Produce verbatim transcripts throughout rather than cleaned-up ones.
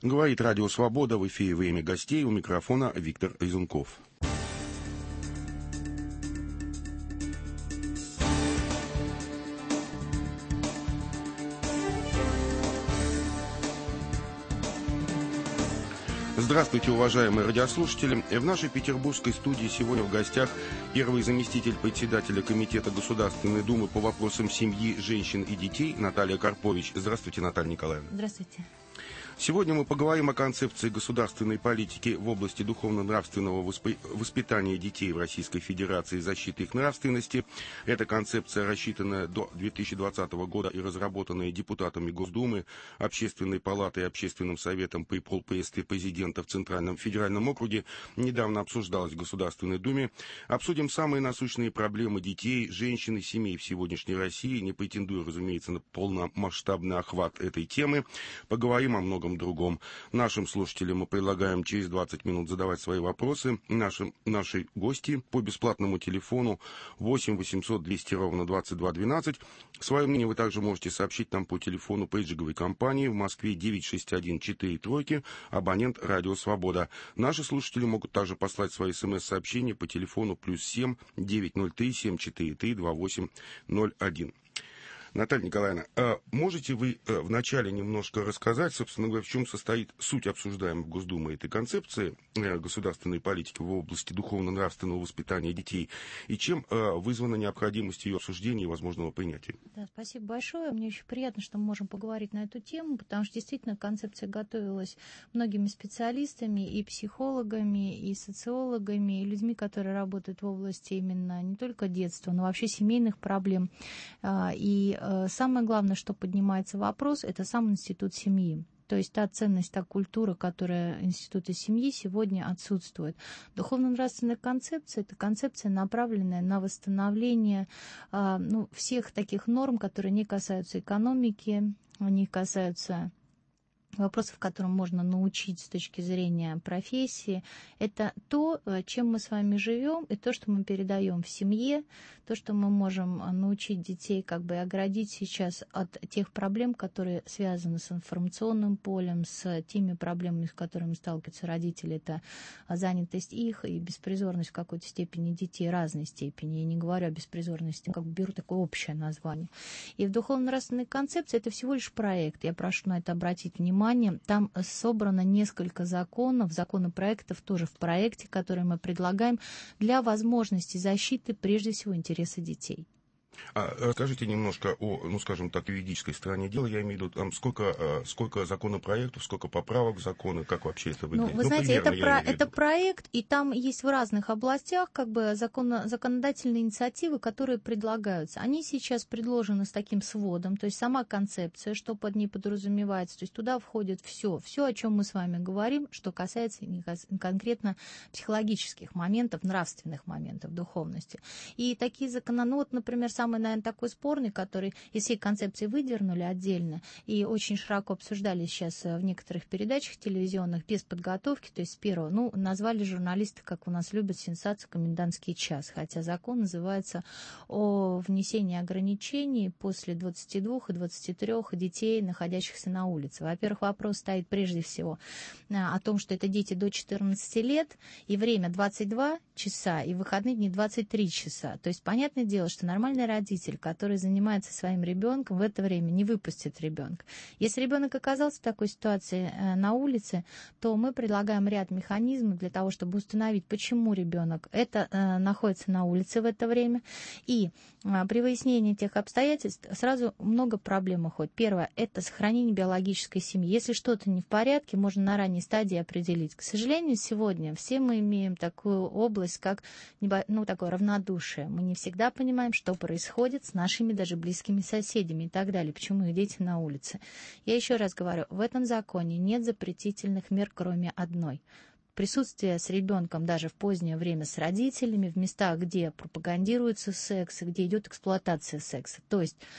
Говорит Радио Свобода, в эфире «Время гостей», у микрофона Виктор Изунков. Здравствуйте, уважаемые радиослушатели. В нашей петербургской студии сегодня в гостях первый заместитель председателя Комитета Государственной Думы по вопросам семьи, женщин и детей Наталья Карпович. Здравствуйте, Наталья Николаевна. Здравствуйте. Сегодня мы поговорим о концепции государственной политики в области духовно-нравственного воспитания детей в Российской Федерации и защиты их нравственности. Эта концепция рассчитана до две тысячи двадцатого года и разработанная депутатами Госдумы, Общественной палатой и Общественным советом при полпредстве президента в Центральном федеральном округе, недавно обсуждалась в Государственной Думе. Обсудим самые насущные проблемы детей, женщин и семей в сегодняшней России, не претендуя, разумеется, на полномасштабный охват этой темы. Поговорим о многом другом. Нашим слушателям мы предлагаем через двадцать минут задавать свои вопросы. Нашим, наши гости по бесплатному телефону восемь восемьсот двести ровно двадцать два двенадцать. Свое мнение вы также можете сообщить нам по телефону пейджинговой компании в Москве девять шесть один четыре тройки, абонент Радио Свобода. Наши слушатели могут также послать свои смс-сообщения по телефону плюс семь девятьсот три семь четыре три два восемь ноль один. Наталья Николаевна, а можете вы вначале немножко рассказать, собственно говоря, в чем состоит суть обсуждаемой в Госдуме этой концепции государственной политики в области духовно-нравственного воспитания детей и чем вызвана необходимость ее обсуждения и возможного принятия? Да, спасибо большое. Мне очень приятно, что мы можем поговорить на эту тему, потому что действительно концепция готовилась многими специалистами и психологами, и социологами, и людьми, которые работают в области именно не только детства, но вообще семейных проблем. И самое главное, что поднимается вопрос, это сам институт семьи. То есть та ценность, та культура, которая института семьи сегодня отсутствует. Духовно-нравственная концепция – это концепция, направленная на восстановление ну, всех таких норм, которые не касаются экономики, не касаются вопросов, которым можно научить с точки зрения профессии, это то, чем мы с вами живем, и то, что мы передаем в семье, то, что мы можем научить детей, как бы оградить сейчас от тех проблем, которые связаны с информационным полем, с теми проблемами, с которыми сталкиваются родители, это занятость их и беспризорность в какой-то степени детей, разной степени. Я не говорю о беспризорности, как бы беру такое общее название. И в духовно-нравственной концепции это всего лишь проект. Я прошу на это обратить внимание. Там собрано несколько законов, законопроектов тоже в проекте, которые мы предлагаем для возможности защиты, прежде всего, интереса детей. А расскажите немножко о, ну, скажем так, юридической стороне дела. Я имею в виду, там сколько, сколько законопроектов, сколько поправок в законы, как вообще это выглядит? Ну, вы ну, знаете, примерно, это, про, это проект, и там есть в разных областях как бы закон, законодательные инициативы, которые предлагаются. Они сейчас предложены с таким сводом, то есть сама концепция, что под ней подразумевается, то есть туда входит все, все, о чем мы с вами говорим, что касается конкретно психологических моментов, нравственных моментов, духовности. И такие законы, ну вот, например, самый, наверное, такой спорный, который из всей концепции выдернули отдельно и очень широко обсуждали сейчас в некоторых передачах телевизионных без подготовки, то есть с первого, ну, назвали журналисты, как у нас любят, сенсацию «Комендантский час», хотя закон называется о внесении ограничений после двадцати двух и двадцати трёх детей, находящихся на улице. Во-первых, вопрос стоит прежде всего о том, что это дети до четырнадцати лет, и время двадцать два часа, и в выходные дни двадцать три часа. То есть, понятное дело, что нормальный родитель, который занимается своим ребенком, в это время не выпустит ребенка. Если ребенок оказался в такой ситуации на улице, то мы предлагаем ряд механизмов для того, чтобы установить, почему ребенок это э, находится на улице в это время. И э, при выяснении тех обстоятельств сразу много проблем уходит. Первое – это сохранение биологической семьи. Если что-то не в порядке, можно на ранней стадии определить. К сожалению, сегодня все мы имеем такую область, как ну, такое равнодушие. Мы не всегда понимаем, что происходит происходит с нашими даже близкими соседями и так далее, почему их дети на улице. Я еще раз говорю, в этом законе нет запретительных мер, кроме одной. Присутствие с ребенком даже в позднее время с родителями, в местах, где пропагандируется секс, где идет эксплуатация секса. То есть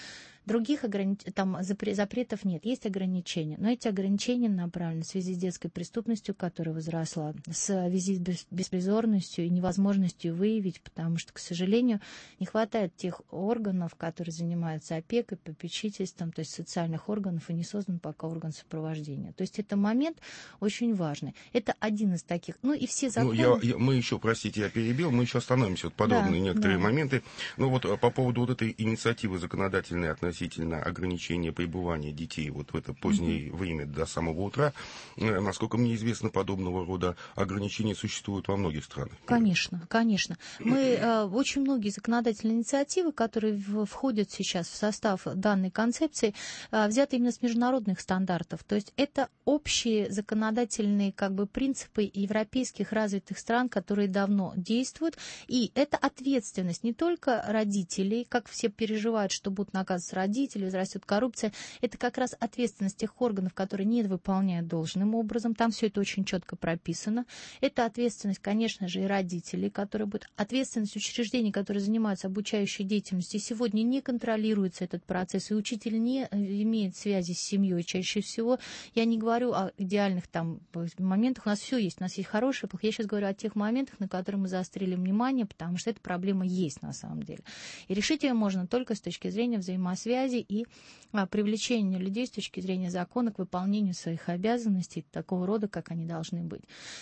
Других ограни... там запретов нет, есть ограничения, но эти ограничения направлены в связи с детской преступностью, которая возросла, в связи с беспризорностью и невозможностью выявить, потому что, к сожалению, не хватает тех органов, которые занимаются опекой, попечительством, то есть социальных органов, и не создан пока орган сопровождения. То есть это момент очень важный. Это один из таких. Ну и все законы... Ну, я, я, мы еще, простите, я перебил, мы еще остановимся, вот подробно да, некоторые да. моменты. Ну вот по поводу вот этой инициативы законодательной относительно ограничения пребывания детей вот в это позднее mm-hmm. время до самого утра, насколько мне известно, подобного рода ограничения существуют во многих странах. Конечно, конечно. Мы э, очень многие законодательные инициативы, которые в, входят сейчас в состав данной концепции, э, взяты именно с международных стандартов. То есть это общие законодательные как бы принципы европейских развитых стран, которые давно действуют. И это ответственность не только родителей, как все переживают, что будут наказываться родители, возрастет коррупция. Это как раз ответственность тех органов, которые не выполняют должным образом. Там все это очень четко прописано. Это ответственность, конечно же, и родителей, которые будут, ответственность учреждений, которые занимаются обучающей деятельностью. Сегодня не контролируется этот процесс, и учитель не имеет связи с семьей чаще всего. Я не говорю о идеальных там моментах, у нас все есть, у нас есть хорошие, плохие. Я сейчас говорю о тех моментах, на которые мы заострили внимание, потому что эта проблема есть на самом деле. И решить ее можно только с точки зрения взаимосвязи и а, привлечения людей с точки зрения закона к выполнению своих обязанностей такого рода, как они должны быть.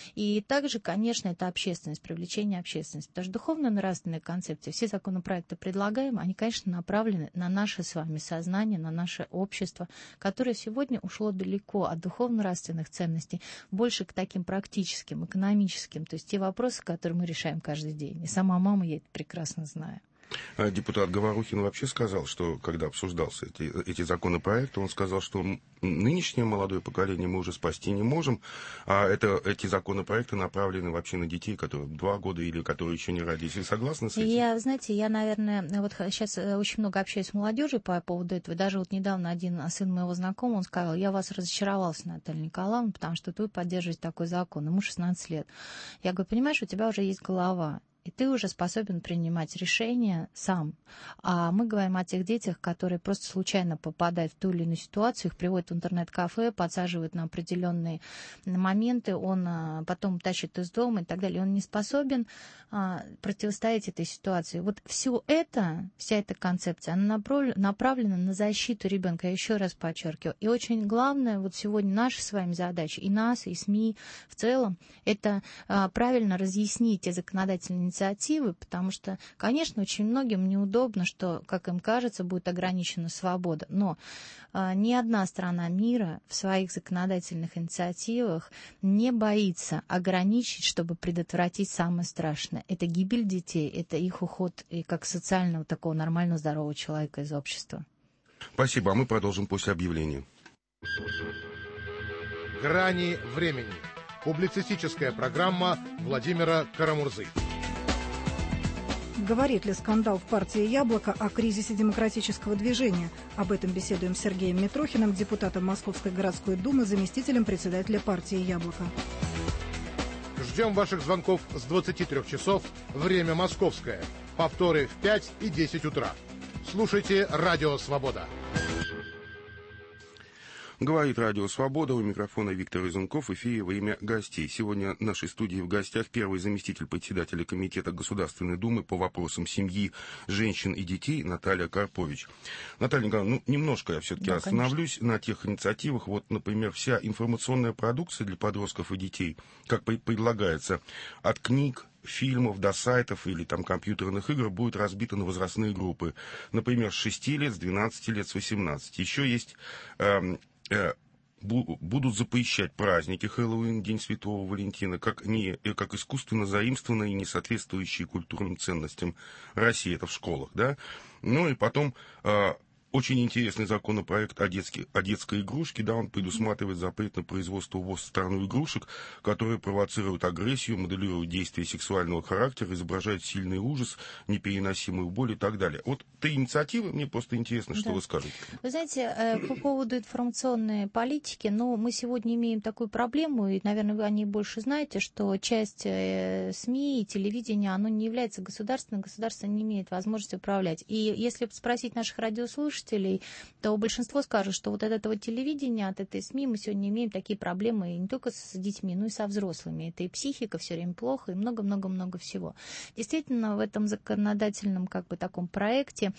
И также, конечно, это общественность, привлечение общественности. Потому что духовно-нравственная концепция, все законопроекты предлагаемые, они, конечно, направлены на наше с вами сознание, на наше общество, которое сегодня ушло далеко от духовно-нравственных ценностей, больше к таким практическим, экономическим, то есть те вопросы, которые мы решаем каждый день. И сама мама, я это прекрасно знаю. Депутат Говорухин вообще сказал, что когда обсуждался эти, эти законопроекты, он сказал, что нынешнее молодое поколение мы уже спасти не можем, а это, эти законопроекты направлены вообще на детей, которые два года или которые еще не родились. Вы согласны с этим? Я, знаете, я, наверное, вот сейчас очень много общаюсь с молодежью по поводу этого. Даже вот недавно один сын моего знакомого, он сказал: я вас разочаровался, Наталья Николаевна, потому что вы поддерживаете такой закон. Ему шестнадцать лет. Я говорю: понимаешь, у тебя уже есть голова. И ты уже способен принимать решения сам. А мы говорим о тех детях, которые просто случайно попадают в ту или иную ситуацию, их приводят в интернет-кафе, подсаживают на определенные моменты, он а, потом тащит из дома и так далее. Он не способен а, противостоять этой ситуации. Вот все это, вся эта концепция, она направлена на защиту ребенка, я еще раз подчеркиваю. И очень главное, вот сегодня наша с вами задача, и нас, и СМИ в целом, это а, правильно разъяснить те законодательные инициативы, потому что, конечно, очень многим неудобно, что, как им кажется, будет ограничена свобода. Но э, ни одна страна мира в своих законодательных инициативах не боится ограничить, чтобы предотвратить самое страшное. Это гибель детей, это их уход и как социального такого нормального здорового человека из общества. Спасибо, а мы продолжим после объявления. Грани времени. Публицистическая программа Владимира Карамурзы. Говорит ли скандал в партии «Яблоко» о кризисе демократического движения? Об этом беседуем с Сергеем Митрохиным, депутатом Московской городской думы, заместителем председателя партии «Яблоко». Ждем ваших звонков с двадцати трёх часов, время московское. Повторы в пять и десять утра. Слушайте «Радио Свобода». Говорит Радио Свобода, у микрофона Виктор Изунков, в эфире «Время гостей». Сегодня в нашей студии в гостях первый заместитель председателя Комитета Государственной Думы по вопросам семьи, женщин и детей Наталья Карпович. Наталья Николаевна, ну, немножко я все-таки да, остановлюсь конечно. на тех инициативах. Вот, например, вся информационная продукция для подростков и детей, как предлагается, от книг, фильмов до сайтов или там компьютерных игр будет разбита на возрастные группы. Например, с шести лет, с двенадцати лет, с восемнадцати. Еще есть... Э, будут запрещать праздники Хэллоуин, День Святого Валентина, как, не, как искусственно заимствованные и не соответствующие культурным ценностям России, это в школах, да. Ну и потом э, очень интересный законопроект о, детске, о детской игрушке, да, он предусматривает запрет на производство ввоз в страну игрушек, которые провоцируют агрессию, моделируют действия сексуального характера, изображают сильный ужас, непереносимую боль и так далее. Вот три инициативы, мне просто интересно, что да. вы скажете. Вы знаете, по поводу информационной политики, ну, мы сегодня имеем такую проблему, и, наверное, вы о ней больше знаете, что часть СМИ и телевидения, оно не является государственным, государство не имеет возможности управлять. И если спросить наших радиослушателей, радиослушателей, то большинство скажут, что вот от этого телевидения, от этой СМИ мы сегодня имеем такие проблемы и не только с детьми, но и со взрослыми. Это и психика все время плохо, и много-много-много всего. Действительно, в этом законодательном как бы таком проекте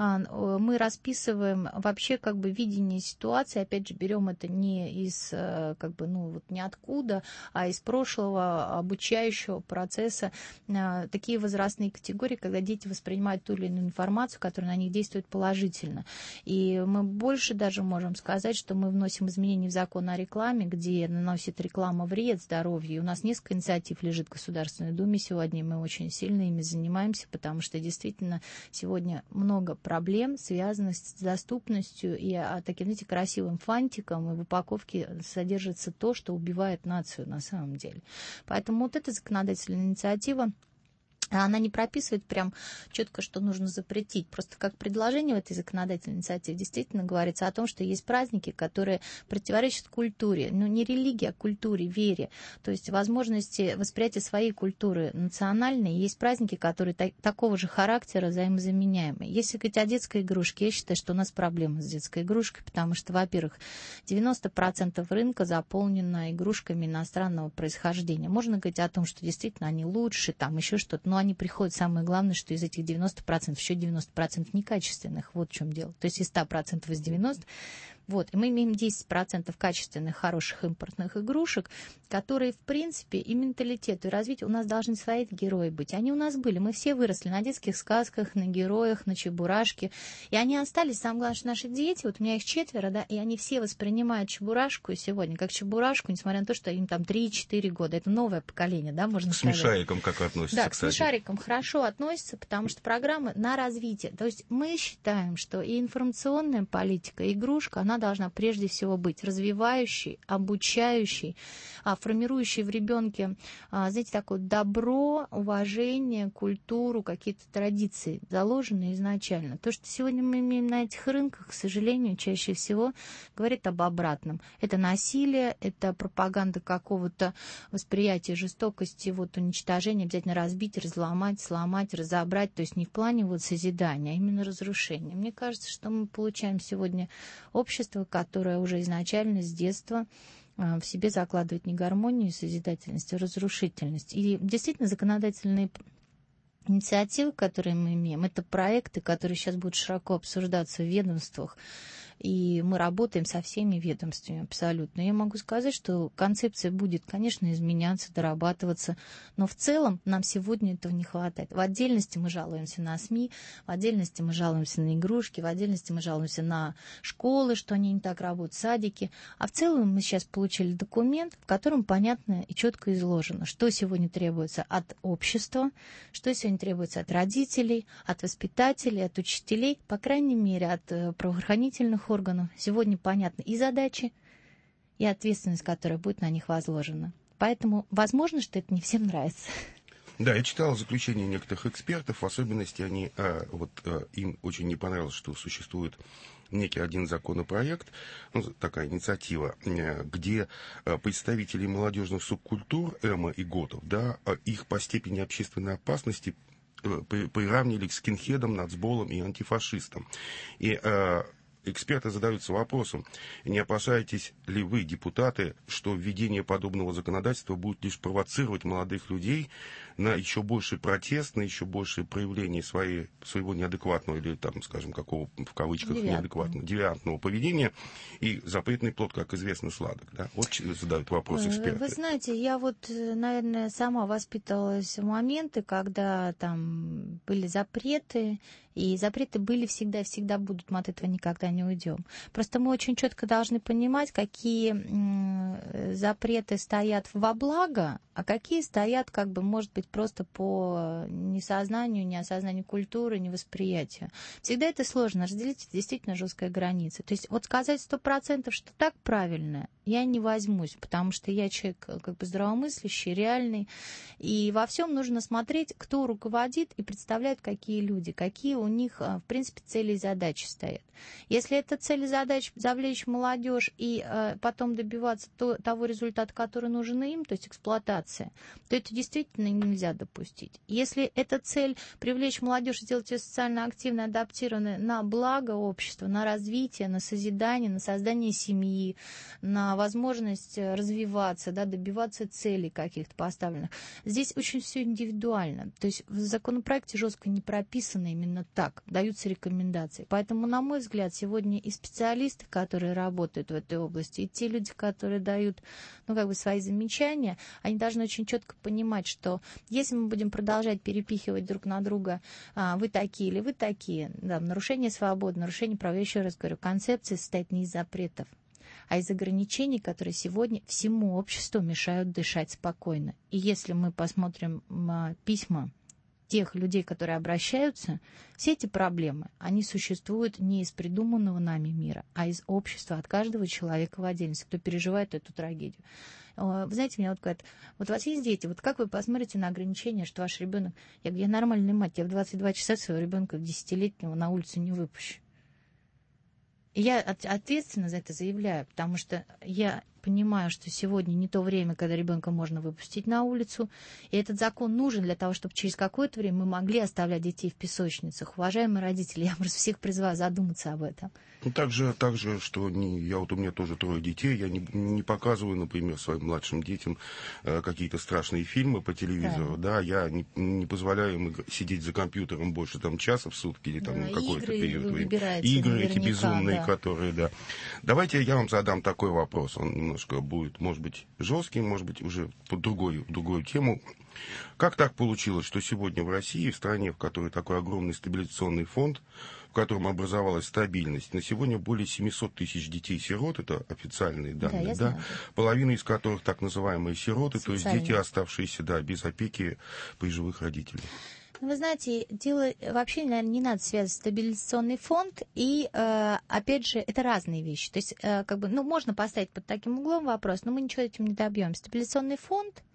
мы расписываем вообще как бы видение ситуации, опять же, берем это не из как бы, ну, вот ниоткуда, а из прошлого обучающего процесса, такие возрастные категории, когда дети воспринимают ту или иную информацию, которая на них действует положительно. И мы больше даже можем сказать, что мы вносим изменения в закон о рекламе, где наносит реклама вред здоровью. И у нас несколько инициатив лежит в Государственной Думе сегодня, и мы очень сильно ими занимаемся, потому что действительно сегодня много проблем, связанных с доступностью и а, таким, знаете, красивым фантиком, и в упаковке содержится то, что убивает нацию на самом деле. Поэтому вот эта законодательная инициатива, она не прописывает прям четко, что нужно запретить. Просто как предложение в этой законодательной инициативе действительно говорится о том, что есть праздники, которые противоречат культуре. Ну, не религии, а культуре, вере. То есть возможности восприятия своей культуры национальной. Есть праздники, которые та- такого же характера взаимозаменяемые. Если говорить о детской игрушке, я считаю, что у нас проблемы с детской игрушкой, потому что, во-первых, девяносто процентов рынка заполнено игрушками иностранного происхождения. Можно говорить о том, что действительно они лучше, там еще что-то, но они приходят, самое главное, что из этих девяноста процентов еще девяносто процентов некачественных. Вот в чем дело. То есть из ста процентов из девяноста. Вот, и мы имеем десять процентов качественных, хороших импортных игрушек, которые, в принципе, и менталитет, и развитие у нас должны свои герои быть. Они у нас были, мы все выросли на детских сказках, на героях, на Чебурашке, и они остались, самое главное, что наши дети, вот у меня их четверо, да, и они все воспринимают Чебурашку сегодня как Чебурашку, несмотря на то, что им там три-четыре года. Это новое поколение, да, можно с сказать. С Смешариком как относится, да, кстати? К Смешарикам хорошо относятся, потому что программы на развитие. То есть мы считаем, что и информационная политика, и игрушка, она должна прежде всего быть развивающей, обучающей, формирующей в ребенке, знаете, такое добро, уважение, культуру, какие-то традиции, заложенные изначально. То, что сегодня мы имеем на этих рынках, к сожалению, чаще всего говорит об обратном. Это насилие, это пропаганда какого-то восприятия жестокости, вот уничтожения, обязательно разбить, разломать, сломать, разобрать, то есть не в плане вот созидания, а именно разрушения. Мне кажется, что мы получаем сегодня общество, которое уже изначально с детства в себе закладывает не гармонию и созидательность, а разрушительность. И действительно законодательные инициативы, которые мы имеем, это проекты, которые сейчас будут широко обсуждаться в ведомствах, и мы работаем со всеми ведомствами абсолютно. Я могу сказать, что концепция будет, конечно, изменяться, дорабатываться, но в целом нам сегодня этого не хватает. В отдельности мы жалуемся на СМИ, в отдельности мы жалуемся на игрушки, в отдельности мы жалуемся на школы, что они не так работают, садики. А в целом мы сейчас получили документ, в котором понятно и четко изложено, что сегодня требуется от общества, что сегодня требуется от родителей, от воспитателей, от учителей, по крайней мере, от правоохранительных органов. Сегодня понятны и задачи, и ответственность, которая будет на них возложена. Поэтому, возможно, что это не всем нравится. Да, я читал заключения некоторых экспертов, в особенности они, а, вот, а, им очень не понравилось, что существует некий один законопроект, ну, такая инициатива, где представители молодежных субкультур, эмо и готов, да, их по степени общественной опасности приравнили к скинхедам, нацболам и антифашистам. И а, эксперты задаются вопросом, не опасаетесь ли вы, депутаты, что введение подобного законодательства будет лишь провоцировать молодых людей на еще больший протест, на еще большее проявление своей, своего неадекватного или, там, скажем, какого, в кавычках, Девиантного. неадекватного, девиантного поведения, и запретный плод, как известно, сладок. Да? Вот задают вопрос эксперты. Вы знаете, я вот, наверное, сама воспитывалась в моменты, когда там были запреты, и запреты были всегда и всегда будут, мы от этого никогда не уйдем. Просто мы очень четко должны понимать, какие запреты стоят во благо, а какие стоят, как бы, может быть, просто по несознанию, неосознанию культуры, невосприятию. Всегда это сложно. Разделить действительно жесткая граница. То есть вот сказать сто процентов, что так правильно, я не возьмусь, потому что я человек как бы здравомыслящий, реальный. И во всем нужно смотреть, кто руководит и представляет, какие люди, какие у них, в принципе, цели и задачи стоят. Если это цель и задача завлечь молодежь и э, потом добиваться то, того результата, который нужен им, то есть эксплуатация ситуация, то это действительно нельзя допустить. Если эта цель привлечь молодежь, сделать ее социально активной, адаптированной на благо общества, на развитие, на созидание, на создание семьи, на возможность развиваться, да, добиваться целей каких-то поставленных, здесь очень все индивидуально. То есть в законопроекте жестко не прописано именно так, даются рекомендации. Поэтому, на мой взгляд, сегодня и специалисты, которые работают в этой области, и те люди, которые дают, ну, как бы свои замечания, они должны очень четко понимать, что если мы будем продолжать перепихивать друг на друга, а, вы такие или вы такие, да, нарушение свободы, нарушение прав, я еще раз говорю, концепция состоит не из запретов, а из ограничений, которые сегодня всему обществу мешают дышать спокойно. И если мы посмотрим а, письма тех людей, которые обращаются, все эти проблемы, они существуют не из придуманного нами мира, а из общества, от каждого человека в отдельности, кто переживает эту трагедию. Вы знаете, мне вот говорят, вот у вас есть дети, вот как вы посмотрите на ограничения, что ваш ребенок, я говорю, я нормальная мать, я в двадцать два часа своего ребенка десятилетнего на улицу не выпущу. И я ответственно за это заявляю, потому что я понимаю, что сегодня не то время, когда ребенка можно выпустить на улицу, и этот закон нужен для того, чтобы через какое-то время мы могли оставлять детей в песочницах. Уважаемые родители, я просто всех призываю задуматься об этом. Ну, также, также, что не, я вот у меня тоже трое детей, я не, не показываю, например, своим младшим детям э, какие-то страшные фильмы по телевизору, да, да я не, не позволяю им сидеть за компьютером больше там часа в сутки или там да, какой-то период времени. Игры эти безумные, да. которые, да. Давайте я вам задам такой вопрос, он немножко будет, может быть, жесткий, может быть, уже под другую, другую тему. Как так получилось, что сегодня в России, в стране, в которой такой огромный стабилизационный фонд, в котором образовалась стабильность, на сегодня более семьсот тысяч детей-сирот, это официальные данные, да, да? Половина из которых так называемые сироты, социальные. То есть дети, оставшиеся, да, без опеки при живых родителях. Вы знаете, дело вообще, наверное, не надо связывать стабилизационный фонд и, э, опять же, это разные вещи. То есть, э, как бы, ну, можно поставить под таким углом вопрос, но мы ничего этим не добьемся. Стабилизационный фонд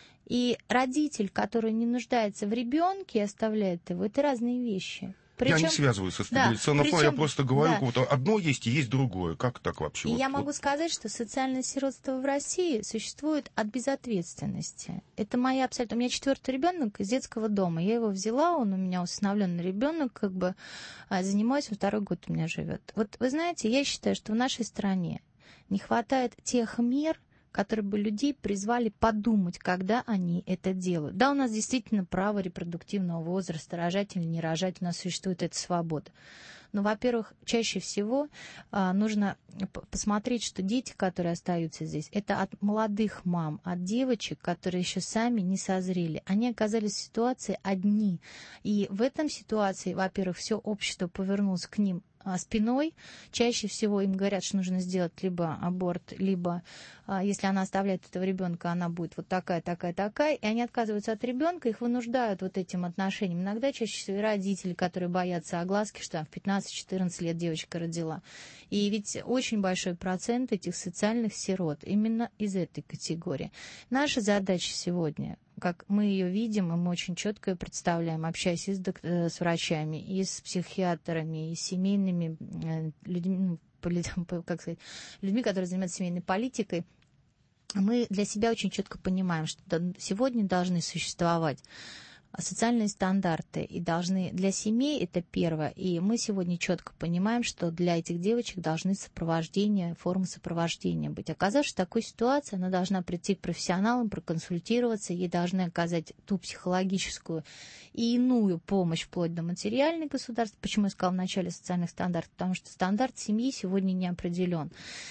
и родитель, который не нуждается в ребенке, оставляет его, это разные вещи. Причем, я не связываю со стабилизационным да, фондом, я просто говорю, да. вот одно есть и есть другое. Как так вообще? И вот, я вот. могу сказать, что социальное сиротство в России существует от безответственности. Это моя абсолютно... У меня четвертый ребенок из детского дома. Я его взяла, он у меня усыновленный ребенок, как бы занимаюсь, он второй год у меня живет. Вот вы знаете, я считаю, что в нашей стране не хватает тех мер, которые бы людей призвали подумать, когда они это делают. Да, у нас действительно право репродуктивного возраста, рожать или не рожать, у нас существует эта свобода. Но, во-первых, чаще всего а, нужно посмотреть, что дети, которые остаются здесь, это от молодых мам, от девочек, которые еще сами не созрели. Они оказались в ситуации одни. И в этом ситуации, во-первых, все общество повернулось к ним спиной. Чаще всего им говорят, что нужно сделать либо аборт, либо, если она оставляет этого ребенка, она будет вот такая, такая, такая, и они отказываются от ребенка, их вынуждают вот этим отношением. Иногда чаще всего и родители, которые боятся огласки, что там в пятнадцать-четырнадцать лет девочка родила. И ведь очень большой процент этих социальных сирот именно из этой категории. Наша задача сегодня, как мы ее видим, и мы очень четко ее представляем, общаясь и с, док- с врачами, и с психиатрами, и с семейными людьми, как сказать, людьми, которые занимаются семейной политикой, мы для себя очень четко понимаем, что сегодня должны существовать социальные стандарты, и должны для семей это первое, и мы сегодня четко понимаем, что для этих девочек должны сопровождение, формы сопровождения быть. Оказавшись в такой ситуации, она должна прийти к профессионалам, проконсультироваться, ей должны оказать ту психологическую и иную помощь, вплоть до материальной государства. Почему я сказала в начале социальных стандартов? Потому что стандарт семьи сегодня не определен.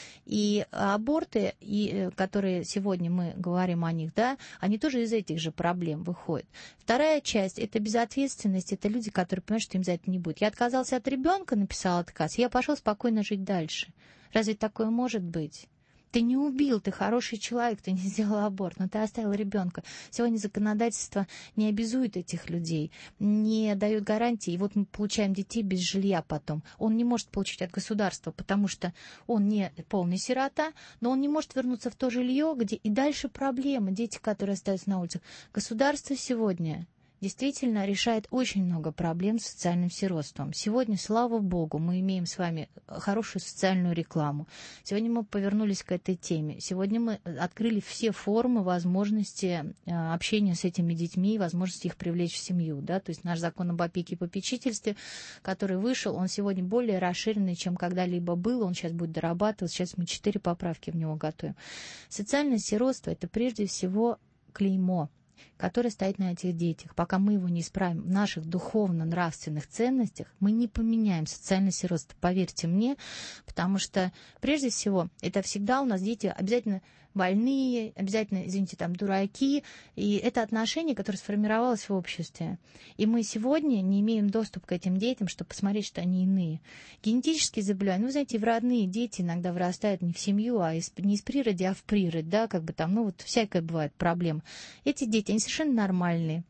И аборты, и, которые сегодня мы говорим о них, да, они тоже из этих же проблем выходят. Вторая часть – это безответственность, это люди, которые понимают, что им за это не будет. Я отказался от ребенка, написал отказ, я пошел спокойно жить дальше. Разве такое может быть? Ты не убил, ты хороший человек, ты не сделал аборт, но ты оставил ребенка. Сегодня законодательство не обязует этих людей, не дает гарантии. И вот мы получаем детей без жилья потом. Он не может получить от государства, потому что он не полный сирота, но он не может вернуться в то жилье, где и дальше проблемы. Дети, которые остаются на улицах. Государство сегодня действительно решает очень много проблем с социальным сиротством. Сегодня, слава богу, мы имеем с вами хорошую социальную рекламу. Сегодня мы повернулись к этой теме. Сегодня мы открыли все формы возможности общения с этими детьми, возможности их привлечь в семью. Да? То есть наш закон об опеке и попечительстве, который вышел, он сегодня более расширенный, чем когда-либо был. Он сейчас будет дорабатываться. Сейчас мы четыре поправки в него готовим. Социальное сиротство – это прежде всего клеймо, который стоит на этих детях. Пока мы его не исправим в наших духовно-нравственных ценностях, мы не поменяем социальное сиротство, поверьте мне, потому что, прежде всего, это всегда у нас дети обязательно больные, обязательно, извините, там, дураки, и это отношение, которое сформировалось в обществе. И мы сегодня не имеем доступа к этим детям, чтобы посмотреть, что они иные. Генетические заболевания, ну, вы знаете, в родные дети иногда вырастают не в семью, а из, не из природы, а в природе, да, как бы там, ну, вот всякая бывает проблема. Эти дети, они совершенно нормальные.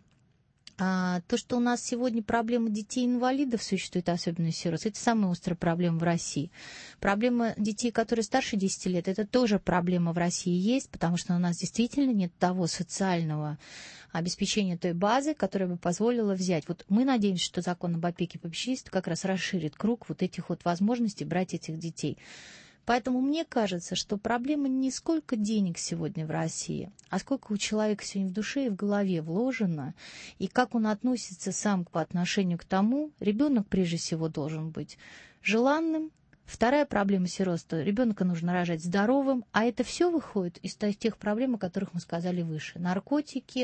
А то, что у нас сегодня проблема детей-инвалидов существует, особенно сирот, это самая острая проблема в России. Проблема детей, которые старше десяти лет, это тоже проблема в России есть, потому что у нас действительно нет того социального обеспечения той базы, которая бы позволила взять. Вот мы надеемся, что закон об опеке и попечительстве как раз расширит круг вот этих вот возможностей брать этих детей. Поэтому мне кажется, что проблема не сколько денег сегодня в России, а сколько у человека сегодня в душе и в голове вложено, и как он относится сам по отношению к тому. Ребенок прежде всего должен быть желанным. Вторая проблема сиротства – ребенка нужно рожать здоровым, а это все выходит из тех проблем, о которых мы сказали выше. Наркотики,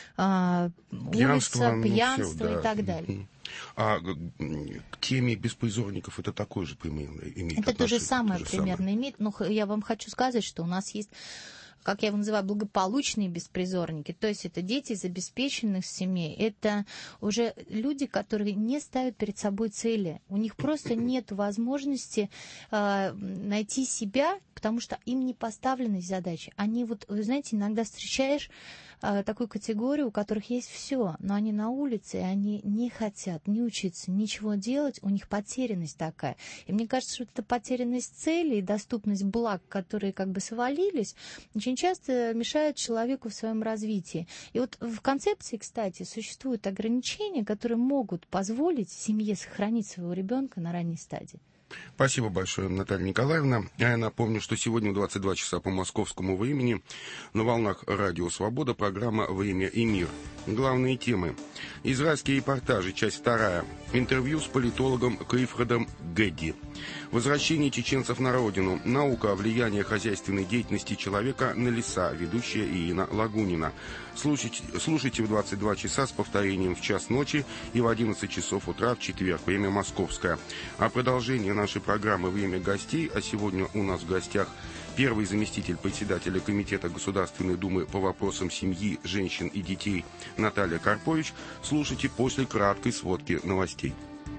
а, пьянство, улица, пьянство ну, все, да. и так далее. А к теме беспризорников это такое же примерно имеет Это отношение? то же самое то же примерно самое. имеет. Но я вам хочу сказать, что у нас есть, как я его называю, благополучные беспризорники. То есть это дети из обеспеченных семей. Это уже люди, которые не ставят перед собой цели. У них просто нет возможности э, найти себя, потому что им не поставлены задачи. Они вот, вы знаете, иногда встречаешь э, такую категорию, у которых есть все, но они на улице, и они не хотят ни учиться, ничего делать, у них потерянность такая. И мне кажется, что эта потерянность цели и доступность благ, которые как бы свалились, очень часто мешают человеку в своем развитии. И вот в концепции, кстати, существуют ограничения, которые могут позволить семье сохранить своего ребенка на ранней стадии. Спасибо большое, Наталья Николаевна. Я напомню, что сегодня в двадцать два часа по московскому времени на волнах Радио Свобода программа «Время и мир». Главные темы. Израильские репортажи, часть вторая. Интервью с политологом Клиффордом Гэдди. Возвращение чеченцев на родину. Наука о влиянии хозяйственной деятельности человека на леса. Ведущая Ирина Лагунина. Слушайте, слушайте в двадцать два часа с повторением в час ночи и в одиннадцать часов утра в четверг. Время московское. А продолжение нашей программы «Время гостей», а сегодня у нас в гостях первый заместитель председателя Комитета Государственной Думы по вопросам семьи, женщин и детей Наталья Карпович, слушайте после краткой сводки новостей.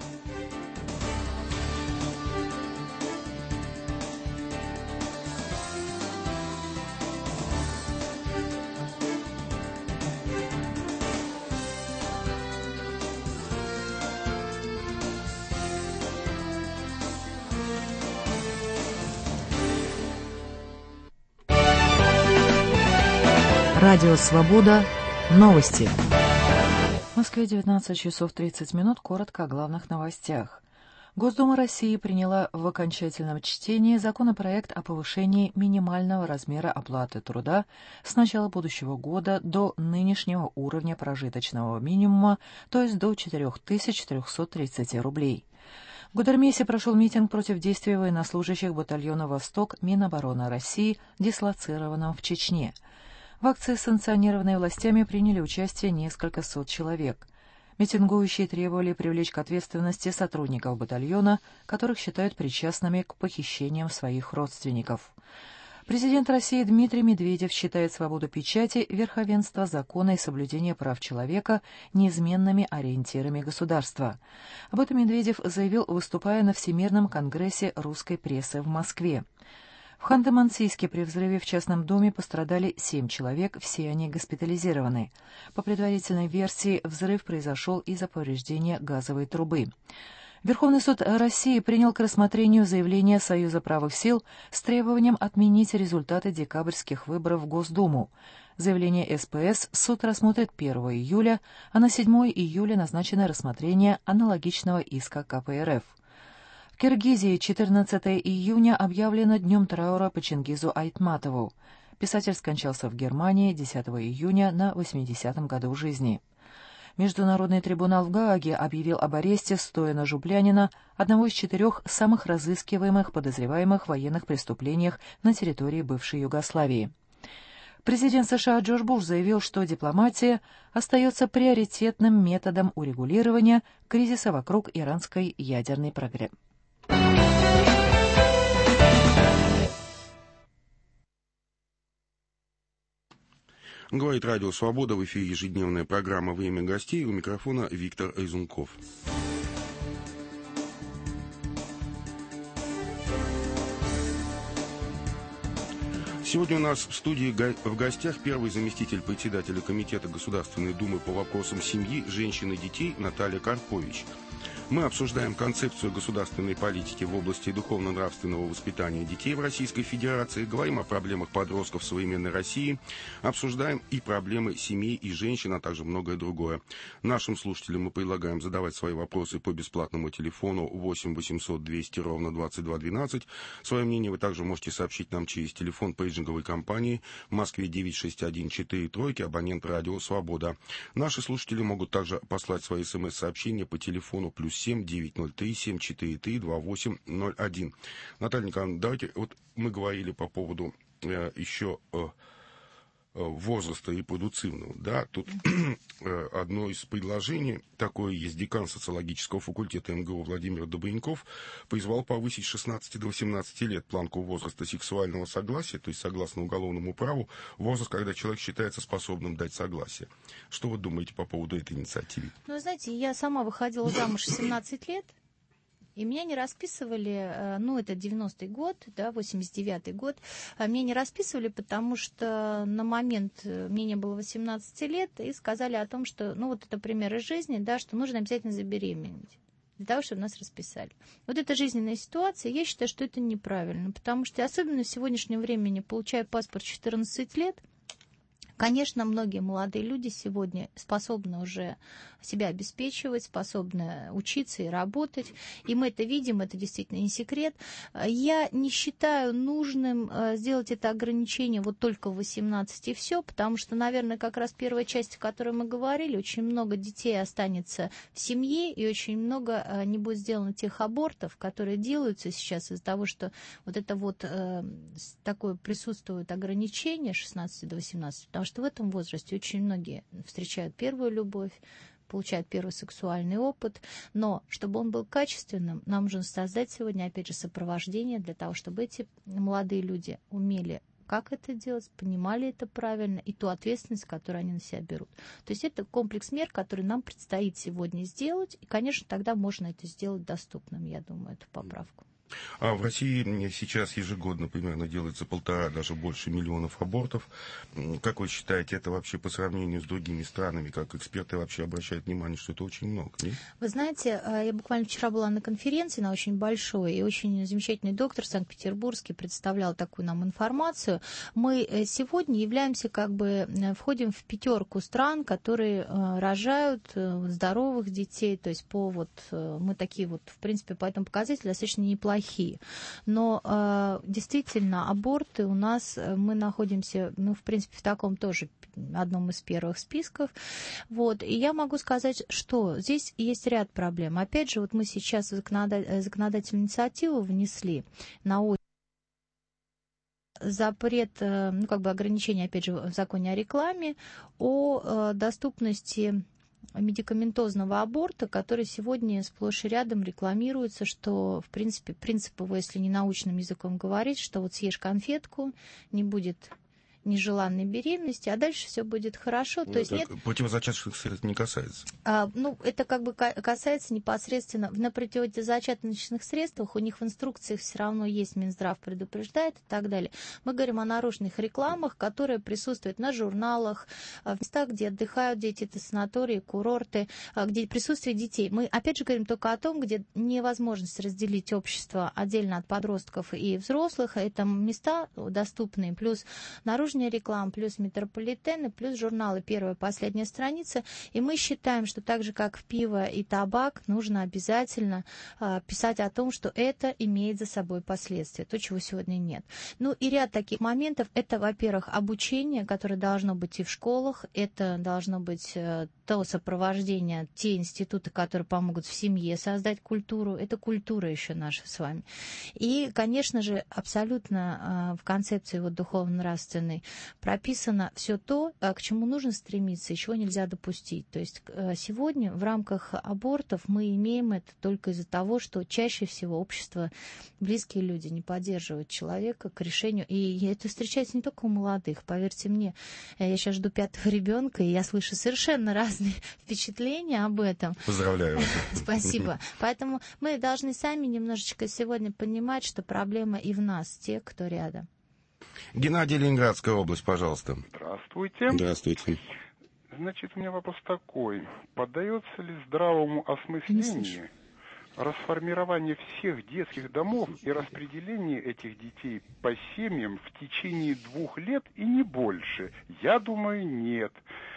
Радио «Свобода». Новости. В Москве девятнадцать часов тридцать минут. Коротко о главных новостях. Госдума России приняла в окончательном чтении законопроект о повышении минимального размера оплаты труда с начала будущего года до нынешнего уровня прожиточного минимума, то есть до четыре тысячи триста тридцать рублей. В Гудермесе прошел митинг против действий военнослужащих батальона «Восток» Минобороны России, дислоцированного в Чечне. В акции, санкционированной властями, приняли участие несколько сот человек. Митингующие требовали привлечь к ответственности сотрудников батальона, которых считают причастными к похищениям своих родственников. Президент России Дмитрий Медведев считает свободу печати, верховенство закона и соблюдение прав человека неизменными ориентирами государства. Об этом Медведев заявил, выступая на Всемирном конгрессе русской прессы в Москве. В Ханты-Мансийске при взрыве в частном доме пострадали семь человек, все они госпитализированы. По предварительной версии, взрыв произошел из-за повреждения газовой трубы. Верховный суд России принял к рассмотрению заявление Союза правых сил с требованием отменить результаты декабрьских выборов в Госдуму. Заявление СПС суд рассмотрит первого июля, а на седьмого июля назначено рассмотрение аналогичного иска ка пэ эр эф. В Киргизии четырнадцатого июня объявлено днем траура по Чингизу Айтматову. Писатель скончался в Германии десятого июня на восьмидесятом году жизни. Международный трибунал в Гааге объявил об аресте Стояна Жуплянина, одного из четырех самых разыскиваемых подозреваемых в военных преступлениях на территории бывшей Югославии. Президент США Джордж Буш заявил, что дипломатия остается приоритетным методом урегулирования кризиса вокруг иранской ядерной программы. Говорит Радио Свобода, в эфире ежедневная программа «Время гостей», у микрофона Виктор Эйзунков. Сегодня у нас в студии в гостях первый заместитель председателя Комитета Государственной Думы по вопросам семьи, женщин и детей Наталья Карпович. Мы обсуждаем концепцию государственной политики в области духовно-нравственного воспитания детей в Российской Федерации, говорим о проблемах подростков в современной России, обсуждаем и проблемы семей и женщин, а также многое другое. Нашим слушателям мы предлагаем задавать свои вопросы по бесплатному телефону восемь восемьсот двести ровно двадцать два двенадцать. Свое мнение вы также можете сообщить нам через телефон пейджинговой компании в Москве девять шесть один четыре тройки, абонент Радио Свобода. Наши слушатели могут также послать свои смс-сообщения по телефону плюс семь девять ноль три семь четыре три два восемь ноль один. Наталья Николаевна, давайте, вот мы говорили по поводу э, еще э, возраста репродуцивного, да, тут одно из предложений, такое есть, декан социологического факультета эм гэ у Владимир Добреньков призвал повысить с шестнадцати до восемнадцати лет планку возраста сексуального согласия, то есть согласно уголовному праву, возраст, когда человек считается способным дать согласие. Что вы думаете по поводу этой инициативы? Ну, знаете, я сама выходила замуж в семнадцать лет, и меня не расписывали, ну, это девяностый год, да, восемьдесят девятый год, меня не расписывали, потому что на момент мне не было восемнадцати лет, и сказали о том, что, ну, вот это пример из жизни, да, что нужно обязательно забеременеть для того, чтобы нас расписали. Вот эта жизненная ситуация, я считаю, что это неправильно, потому что, особенно в сегодняшнем времени, получая паспорт в четырнадцать лет, конечно, многие молодые люди сегодня способны уже себя обеспечивать, способны учиться и работать, и мы это видим, это действительно не секрет. Я не считаю нужным сделать это ограничение вот только в восемнадцати и все, потому что, наверное, как раз первая часть, о которой мы говорили, очень много детей останется в семье, и очень много не будет сделано тех абортов, которые делаются сейчас из-за того, что вот это вот э, такое присутствует ограничение с шестнадцати до восемнадцати, потому что в этом возрасте очень многие встречают первую любовь, получают первый сексуальный опыт, но чтобы он был качественным, нам нужно создать сегодня, опять же, сопровождение для того, чтобы эти молодые люди умели, как это делать, понимали это правильно и ту ответственность, которую они на себя берут. То есть это комплекс мер, который нам предстоит сегодня сделать, и, конечно, тогда можно это сделать доступным, я думаю, эту поправку. А в России сейчас ежегодно примерно делается полтора, даже больше миллионов абортов. Как вы считаете, это вообще по сравнению с другими странами, как эксперты вообще обращают внимание, что это очень много, нет? Вы знаете, я буквально вчера была на конференции, на очень большой, и очень замечательный доктор санкт-петербургский представлял такую нам информацию. Мы сегодня являемся, как бы, входим в пятерку стран, которые рожают здоровых детей, то есть по вот, мы такие вот, в принципе, по этому показателю достаточно неплохие. Но э, действительно, аборты у нас, мы находимся, ну, в принципе, в таком тоже одном из первых списков. Вот. И я могу сказать, что здесь есть ряд проблем. Опять же, вот мы сейчас законодатель, законодательную инициативу внесли на очередь. Запрет, ну, как бы ограничение, опять же, в законе о рекламе, о э, доступности медикаментозного аборта, который сегодня сплошь и рядом рекламируется, что, в принципе, принцип его, если не научным языком говорить, что вот съешь конфетку, не будет нежеланной беременности, а дальше все будет хорошо. Ну, то есть нет... Противозачаточных средств не касается. А, ну, это как бы касается непосредственно на противозачаточных средствах, у них в инструкциях все равно есть, Минздрав предупреждает и так далее. Мы говорим о наружных рекламах, которые присутствуют на журналах, в местах, где отдыхают дети, это санатории, курорты, где присутствие детей. Мы опять же говорим только о том, где невозможность разделить общество отдельно от подростков и взрослых. Это места доступные, плюс наружная реклама, плюс метрополитены, плюс журналы «Первая и последняя страница». И мы считаем, что так же, как в пиво и табак, нужно обязательно э, писать о том, что это имеет за собой последствия, то, чего сегодня нет. Ну и ряд таких моментов. Это, во-первых, обучение, которое должно быть и в школах, это должно быть э, то сопровождение, те институты, которые помогут в семье создать культуру. Это культура еще наша с вами. И, конечно же, абсолютно э, в концепции вот, духовно-нравственной прописано все то, э, к чему нужно стремиться и чего нельзя допустить. То есть э, сегодня в рамках абортов мы имеем это только из-за того, что чаще всего общество, близкие люди не поддерживают человека к решению. И это встречается не только у молодых. Поверьте мне, я сейчас жду пятого ребенка, и я слышу совершенно разные впечатления об этом. Поздравляю вас. Спасибо. Поэтому мы должны сами немножечко сегодня понимать, что проблема и в нас, те, кто рядом. Геннадий, Ленинградская область, пожалуйста. Здравствуйте. Здравствуйте. Значит, у меня вопрос такой. Поддается ли здравому осмыслению расформирование всех детских домов и распределение этих детей по семьям в течение двух лет и не больше? Я думаю, нет.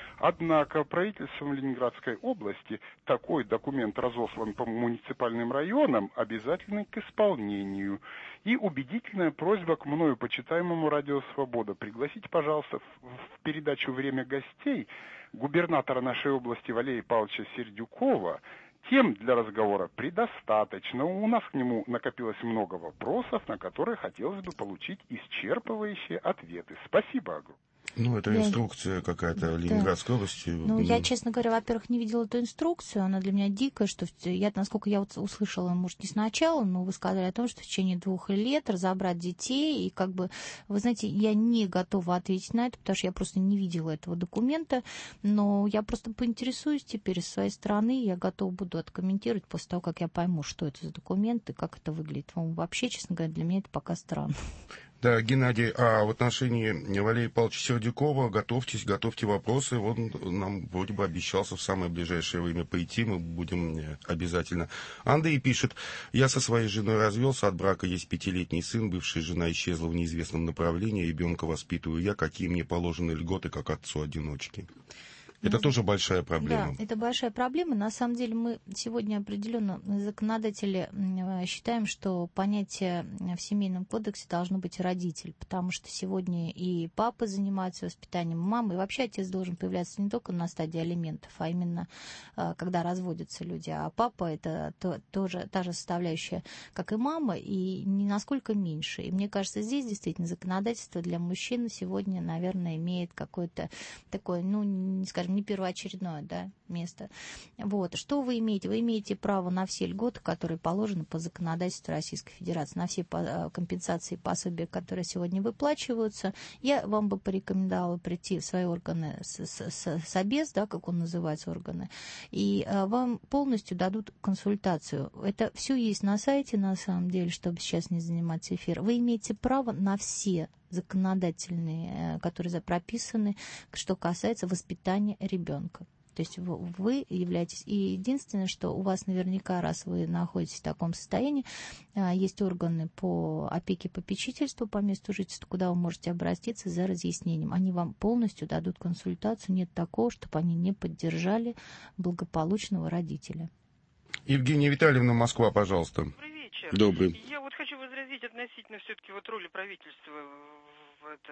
Однако правительством Ленинградской области такой документ разослан по муниципальным районам, обязательный к исполнению. И убедительная просьба к мною почитаемому «Радио Свобода» пригласить, пожалуйста, в передачу «Время гостей» губернатора нашей области Валерия Павловича Сердюкова. Тем для разговора предостаточно. У нас к нему накопилось много вопросов, на которые хотелось бы получить исчерпывающие ответы. Спасибо огромное. Ну, это Я... инструкция какая-то Ленинградской да. области. Ну, ну, я, честно говоря, во-первых, не видела эту инструкцию, она для меня дикая, что я, насколько я вот услышала, может, не сначала, но вы сказали о том, что в течение двух лет разобрать детей, и как бы, вы знаете, я не готова ответить на это, потому что я просто не видела этого документа, но я просто поинтересуюсь теперь с своей стороны, я готова буду откомментировать после того, как я пойму, что это за документ и как это выглядит. Вообще, честно говоря, для меня это пока странно. Да, Геннадий, а в отношении Валерия Павловича Сердюкова готовьтесь, готовьте вопросы. Он нам вроде бы обещался в самое ближайшее время пойти, мы будем обязательно. Андрей пишет, я со своей женой развелся, от брака есть пятилетний сын, бывшая жена исчезла в неизвестном направлении, ребенка воспитываю я, какие мне положены льготы, как отцу-одиночке. Это ну, тоже большая проблема. Да, это большая проблема. На самом деле мы сегодня определенно, законодатели, считаем, что понятие в Семейном кодексе должно быть родитель, потому что сегодня и папы занимаются воспитанием мамы, и вообще отец должен появляться не только на стадии алиментов, а именно когда разводятся люди. А папа – это то, тоже та же составляющая, как и мама, и не насколько меньше. И мне кажется, здесь действительно законодательство для мужчин сегодня, наверное, имеет какое-то такое, ну, не скажем, не первоочередное, да, место. Вот. Что вы имеете? Вы имеете право на все льготы, которые положены по законодательству Российской Федерации, на все компенсации и пособия, которые сегодня выплачиваются. Я вам бы порекомендовала прийти в свои органы с, с, с, собес, да, как он называется, органы, и а, вам полностью дадут консультацию. Это все есть на сайте, на самом деле, чтобы сейчас не заниматься эфиром. Вы имеете право на все законодательные, которые прописаны, что касается воспитания ребенка. То есть вы являетесь... И единственное, что у вас наверняка, раз вы находитесь в таком состоянии, есть органы по опеке, попечительству по месту жительства, куда вы можете обратиться за разъяснением. Они вам полностью дадут консультацию. Нет такого, чтобы они не поддержали благополучного родителя. Евгения Витальевна, Москва, пожалуйста. Добрый вечер. Добрый. Я вот хочу возразить относительно все-таки вот роли правительства в, это,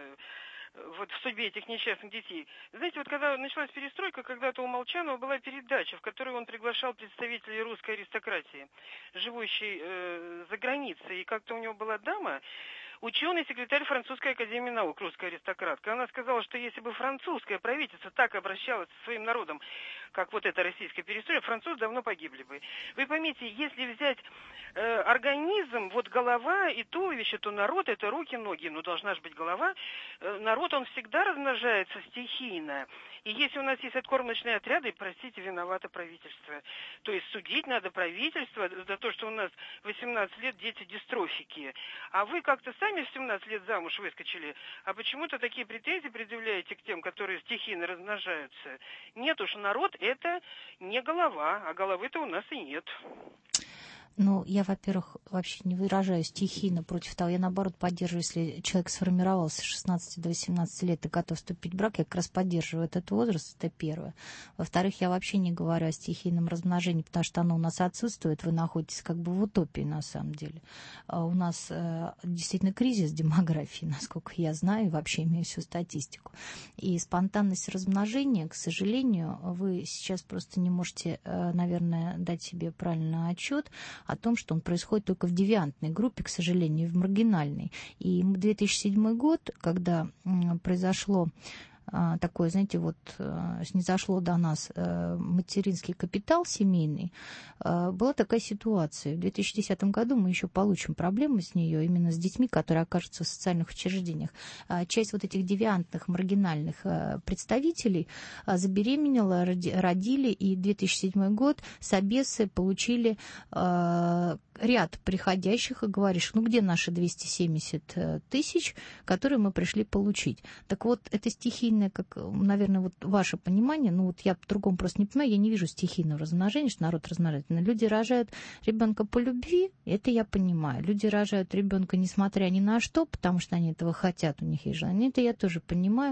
вот в судьбе этих несчастных детей. Знаете, вот когда началась перестройка, когда-то у Молчанова была передача, в которой он приглашал представителей русской аристократии, живущей э, за границей, и как-то у него была дама, ученый, секретарь французской академии наук, русская аристократка. Она сказала, что если бы французское правительство так обращалось со своим народом, как вот эта российская перестройка, французы давно погибли бы. Вы поймите, если взять э, организм, вот голова и туловище, то народ это руки, ноги, ну должна же быть голова. Э, народ, он всегда размножается стихийно. И если у нас есть откормочные отряды, простите, виновато правительство. То есть судить надо правительство за то, что у нас восемнадцать лет дети дистрофики. А вы как-то сами в семнадцать лет замуж выскочили, а почему-то такие претензии предъявляете к тем, которые стихийно размножаются. Нет уж, народ это не голова, а головы-то у нас и нет. Ну, я, во-первых, вообще не выражаю стихийно против того. Я, наоборот, поддерживаю, если человек сформировался с шестнадцати до восемнадцати лет и готов вступить в брак, я как раз поддерживаю этот возраст, это первое. Во-вторых, я вообще не говорю о стихийном размножении, потому что оно у нас отсутствует, вы находитесь как бы в утопии, на самом деле. А у нас э, действительно кризис демографии, насколько я знаю, вообще имею всю статистику. И спонтанность размножения, к сожалению, вы сейчас просто не можете, э, наверное, дать себе правильный отчет о том, что он происходит только в девиантной группе, к сожалению, в маргинальной. И две тысячи седьмой год, когда произошло такое, знаете, вот снизошло до нас материнский капитал семейный, была такая ситуация. В две тысячи десятом году мы еще получим проблемы с нее, именно с детьми, которые окажутся в социальных учреждениях. Часть вот этих девиантных, маргинальных представителей забеременела, родили, и две тысячи седьмой год собесы получили ряд приходящих и говоришь, ну где наши двести семьдесят тысяч, которые мы пришли получить. Так вот, это стихийное, как, наверное, вот ваше понимание, ну вот я по-другому просто не понимаю, я не вижу стихийного размножения, что народ размножает. Но люди рожают ребенка по любви, это я понимаю. Люди рожают ребенка несмотря ни на что, потому что они этого хотят, у них есть желание. Это я тоже понимаю.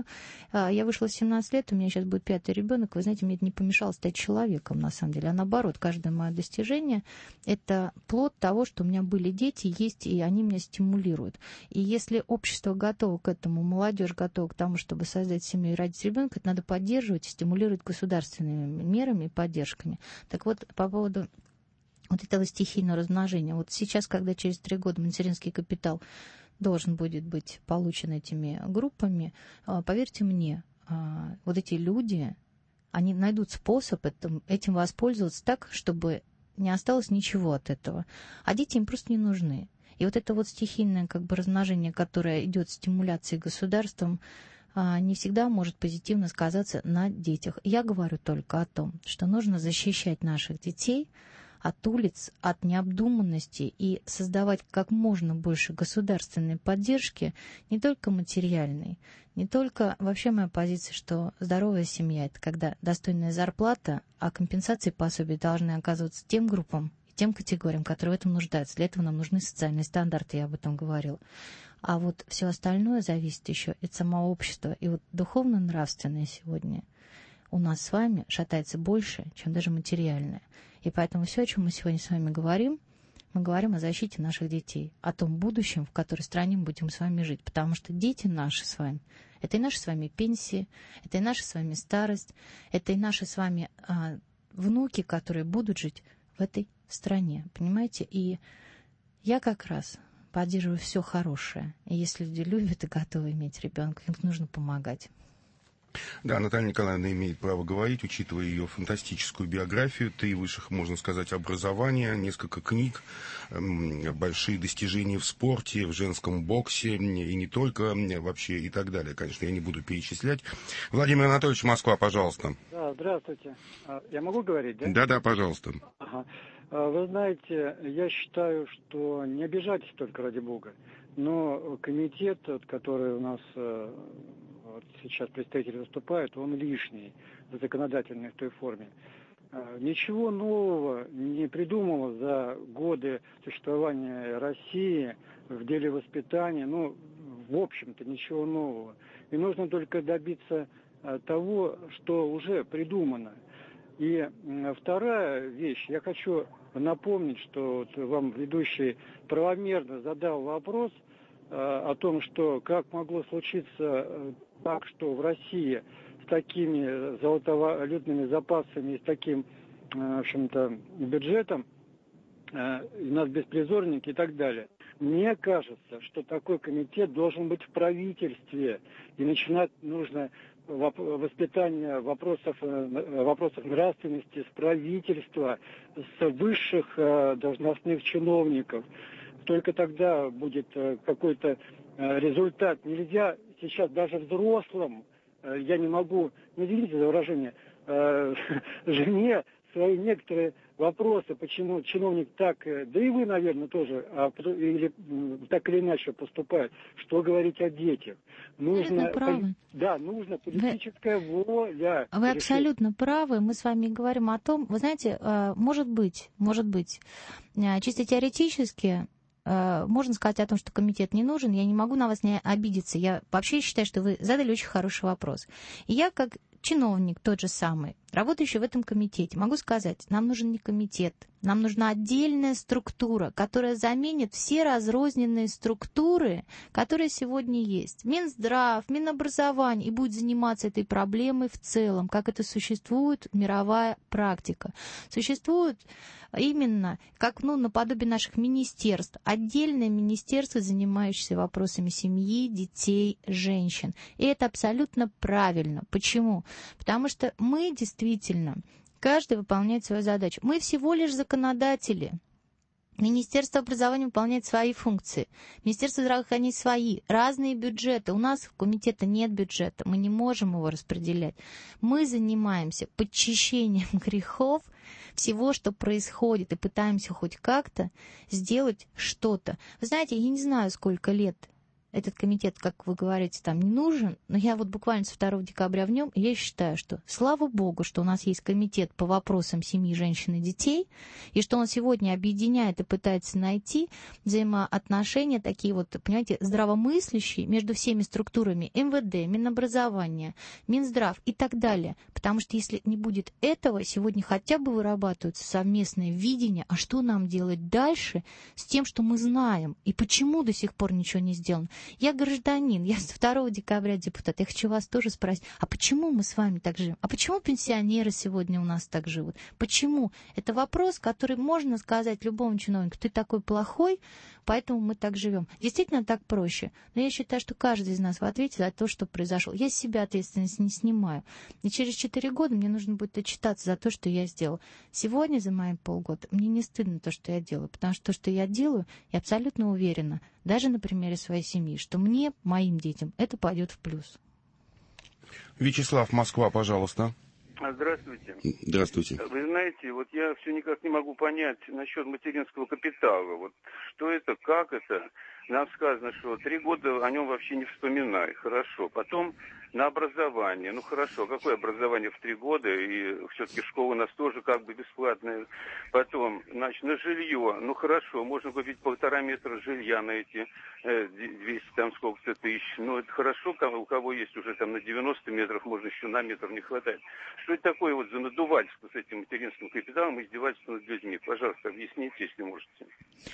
Я вышла в семнадцать лет, у меня сейчас будет пятый ребенок, вы знаете, мне это не помешало стать человеком, на самом деле. А наоборот, каждое мое достижение – это плод того, что у меня были дети, есть, и они меня стимулируют. И если общество готово к этому, молодежь готова к тому, чтобы создать семью и родить ребенка, это надо поддерживать и стимулировать государственными мерами и поддержками. Так вот, по поводу вот этого стихийного размножения. Вот сейчас, когда через три года материнский капитал должен будет быть получен этими группами, поверьте мне, вот эти люди, они найдут способ этим, этим воспользоваться так, чтобы не осталось ничего от этого. А дети им просто не нужны. И вот это вот стихийное как бы размножение, которое идет стимуляцией государством, не всегда может позитивно сказаться на детях. Я говорю только о том, что нужно защищать наших детей от улиц, от необдуманности и создавать как можно больше государственной поддержки, не только материальной, не только... Вообще моя позиция, что здоровая семья – это когда достойная зарплата, а компенсации пособия должны оказываться тем группам и тем категориям, которые в этом нуждаются. Для этого нам нужны социальные стандарты, я об этом говорила. А вот все остальное зависит еще от самого общества. И вот духовно-нравственное сегодня у нас с вами шатается больше, чем даже материальное. И поэтому все, о чем мы сегодня с вами говорим, мы говорим о защите наших детей, о том будущем, в которой стране мы будем с вами жить. Потому что дети наши с вами, это и наши с вами пенсии, это и наша с вами старость, это и наши с вами а, внуки, которые будут жить в этой стране. Понимаете? И я как раз поддерживаю все хорошее. И если люди любят и готовы иметь ребенка, им нужно помогать. Да, Наталья Николаевна имеет право говорить, учитывая ее фантастическую биографию, три высших, можно сказать, образования, несколько книг, большие достижения в спорте, в женском боксе, и не только, вообще, и так далее. Конечно, я не буду перечислять. Владимир Анатольевич, Москва, пожалуйста. Да, здравствуйте. Я могу говорить, да? Да-да, пожалуйста. Ага. Вы знаете, я считаю, что не обижайтесь только ради Бога, но комитет, который у нас... Вот сейчас представитель выступает, он лишний, законодательный в той форме. Ничего нового не придумал за годы существования России в деле воспитания, ну, в общем-то, ничего нового. И нужно только добиться того, что уже придумано. И вторая вещь, я хочу напомнить, что вот вам ведущий правомерно задал вопрос о том, что как могло случиться так, что в России с такими золотовалютными запасами и с таким, в общем-то, бюджетом у нас беспризорники и так далее. Мне кажется, что такой комитет должен быть в правительстве. И начинать нужно воспитание вопросов, вопросов нравственности с правительства, с высших должностных чиновников. Только тогда будет какой-то результат. Нельзя сейчас даже взрослым, я не могу, не извините за выражение, жене свои некоторые вопросы, почему чиновник так, да и вы, наверное, тоже, а, или так или иначе поступает, что говорить о детях. Нужно, правы. Да, нужна политическая вы, воля. Вы решить. Абсолютно правы. Мы с вами говорим о том, вы знаете, может быть, может быть, чисто теоретически, можно сказать о том, что комитет не нужен. Я не могу на вас не обидеться. Я вообще считаю, что вы задали очень хороший вопрос. И я, как чиновник тот же самый, работающий в этом комитете, могу сказать, нам нужен не комитет, нам нужна отдельная структура, которая заменит все разрозненные структуры, которые сегодня есть. Минздрав, Минобразование, и будет заниматься этой проблемой в целом, как это существует мировая практика. Существует именно, как ну, наподобие наших министерств, отдельное министерство, занимающееся вопросами семьи, детей, женщин. И это абсолютно правильно. Почему? Потому что мы действительно, каждый выполняет свою задачу. Мы всего лишь законодатели. Министерство образования выполняет свои функции. Министерство здравоохранения свои. Разные бюджеты. У нас в комитете нет бюджета. Мы не можем его распределять. Мы занимаемся подчищением грехов всего, что происходит, и пытаемся хоть как-то сделать что-то. Вы знаете, я не знаю, сколько лет этот комитет, как вы говорите, там не нужен, но я вот буквально со второго декабря в нем, и я считаю, что слава богу, что у нас есть комитет по вопросам семьи, женщин и детей, и что он сегодня объединяет и пытается найти взаимоотношения такие вот, понимаете, здравомыслящие между всеми структурами эм вэ дэ, Минобразования, Минздрав и так далее. Потому что если не будет этого, сегодня хотя бы вырабатывается совместное видение, а что нам делать дальше с тем, что мы знаем, и почему до сих пор ничего не сделано. Я гражданин, я с второго декабря депутат. Я хочу вас тоже спросить, а почему мы с вами так живем? А почему пенсионеры сегодня у нас так живут? Почему? Это вопрос, который можно сказать любому чиновнику. Ты такой плохой, поэтому мы так живем. Действительно так проще. Но я считаю, что каждый из нас в ответе за то, что произошло. Я с себя ответственность не снимаю. И через четыре года мне нужно будет отчитаться за то, что я сделал. Сегодня, за мои полгода, мне не стыдно то, что я делаю. Потому что то, что я делаю, я абсолютно уверена, даже на примере своей семьи, что мне, моим детям, это пойдет в плюс. Вячеслав, Москва, пожалуйста. Здравствуйте. Здравствуйте. Вы знаете, вот я все никак не могу понять насчет материнского капитала. Вот что это, как это? Нам сказано, что три года о нем вообще не вспоминай. Хорошо. Потом на образование. Ну хорошо, какое образование в три года? И все-таки школа у нас тоже как бы бесплатная. Потом, значит, на жилье. Ну хорошо, можно купить полтора метра жилья на эти э, двести там сколько-то тысяч. Ну это хорошо, у кого есть уже там на девяносто метров, можно еще на метр не хватает. Что это такое вот за надувательство с этим материнским капиталом и издевательство над людьми? Пожалуйста, объясните, если можете.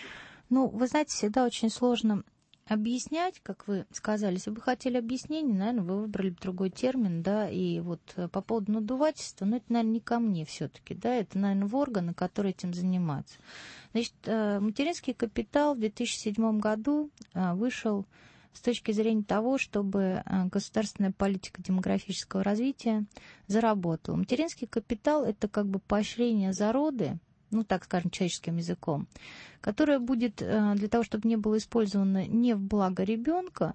Ну, вы знаете, всегда очень сложно объяснять, как вы сказали. Если бы вы хотели объяснение, наверное, вы выбрали бы другой термин, да, и вот по поводу надувательства, ну, это, наверное, не ко мне все-таки, да, это, наверное, в органы, которые этим занимаются. Значит, материнский капитал в две тысячи седьмом году вышел с точки зрения того, чтобы государственная политика демографического развития заработала. Материнский капитал – это как бы поощрение за роды, ну, так скажем, человеческим языком, которое будет для того, чтобы не было использовано не в благо ребенка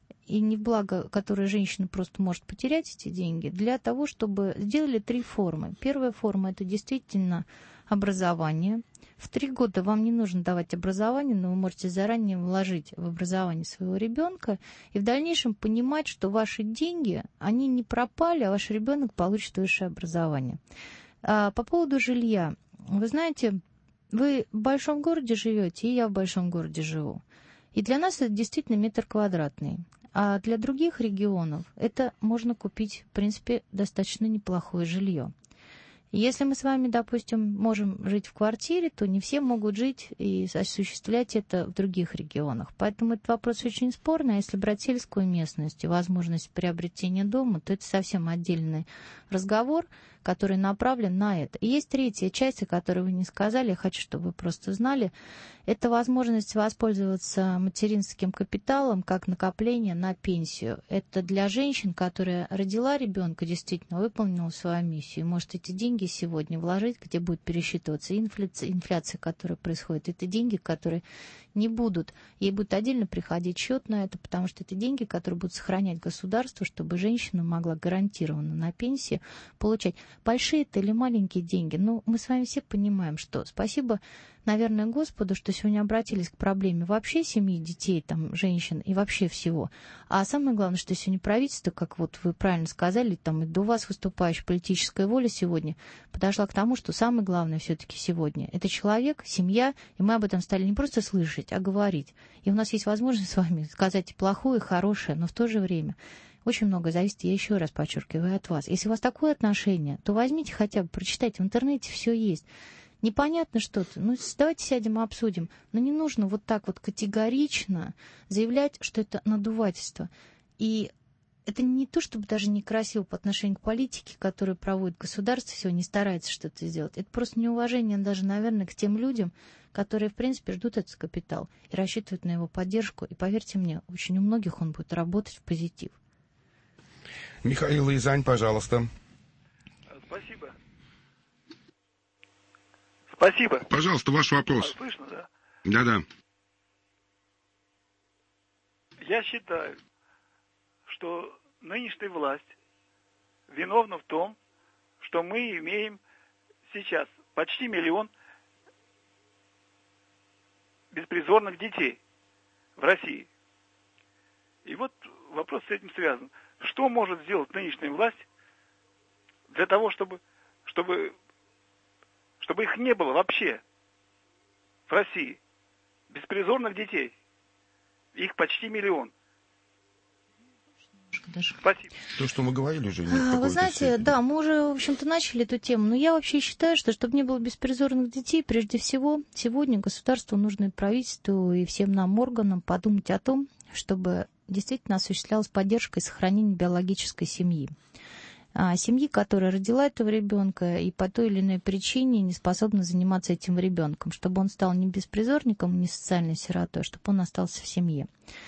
и не в благо, которое женщина просто может потерять эти деньги, для того, чтобы сделали три формы. Первая форма – это действительно образование. В три года вам не нужно давать образование, но вы можете заранее вложить в образование своего ребенка и в дальнейшем понимать, что ваши деньги, они не пропали, а ваш ребенок получит высшее образование. А по поводу жилья. Вы знаете, вы в большом городе живете, и я в большом городе живу. И для нас это действительно метр квадратный. А для других регионов это можно купить, в принципе, достаточно неплохое жилье. Если мы с вами, допустим, можем жить в квартире, то не все могут жить и осуществлять это в других регионах. Поэтому этот вопрос очень спорный. А если брать сельскую местность и возможность приобретения дома, то это совсем отдельный разговор, который направлен на это. И есть третья часть, о которой вы не сказали, я хочу, чтобы вы просто знали. Это возможность воспользоваться материнским капиталом как накопление на пенсию. Это для женщин, которая родила ребенка, действительно выполнила свою миссию. И может эти деньги сегодня вложить, где будет пересчитываться инфляция, инфляция, которая происходит. Это деньги, которые не будут, ей будет отдельно приходить счет на это, потому что это деньги, которые будут сохранять государство, чтобы женщина могла гарантированно на пенсии получать. Большие это или маленькие деньги? Ну, мы с вами все понимаем, что спасибо, наверное, Господу, что сегодня обратились к проблеме вообще семьи, детей, там, женщин и вообще всего. А самое главное, что сегодня правительство, как вот вы правильно сказали, там и до вас выступающая политическая воля сегодня подошла к тому, что самое главное все-таки сегодня – это человек, семья, и мы об этом стали не просто слышать, а говорить. И у нас есть возможность с вами сказать плохое, хорошее, но в то же время очень много зависит, я еще раз подчеркиваю, от вас. Если у вас такое отношение, то возьмите хотя бы, прочитайте, в интернете все есть. Непонятно что-то, ну давайте сядем и обсудим. Но не нужно вот так вот категорично заявлять, что это надувательство. И это не то, чтобы даже некрасиво по отношению к политике, которую проводит государство, сегодня старается что-то сделать. Это просто неуважение даже, наверное, к тем людям, которые, в принципе, ждут этот капитал и рассчитывают на его поддержку. И поверьте мне, очень у многих он будет работать в позитив. Михаил Рязань, пожалуйста. Спасибо. Спасибо. Пожалуйста, ваш вопрос. А, слышно, да? Да-да. Я считаю, что нынешняя власть виновна в том, что мы имеем сейчас почти миллион беспризорных детей в России. И вот вопрос с этим связан. Что может сделать нынешняя власть для того, чтобы, чтобы, чтобы их не было вообще в России? Беспризорных детей. Их почти миллион. Спасибо. То, что мы говорили уже. А, вы знаете, степени. Да, мы уже, в общем-то, начали эту тему. Но я вообще считаю, что чтобы не было беспризорных детей, прежде всего, сегодня государству нужно и правительству, и всем нам органам подумать о том, чтобы действительно осуществлялась поддержка и сохранение биологической семьи. А, семьи, которая родила этого ребенка и по той или иной причине не способна заниматься этим ребенком, чтобы он стал не беспризорником, не социальной сиротой, а чтобы он остался в семье.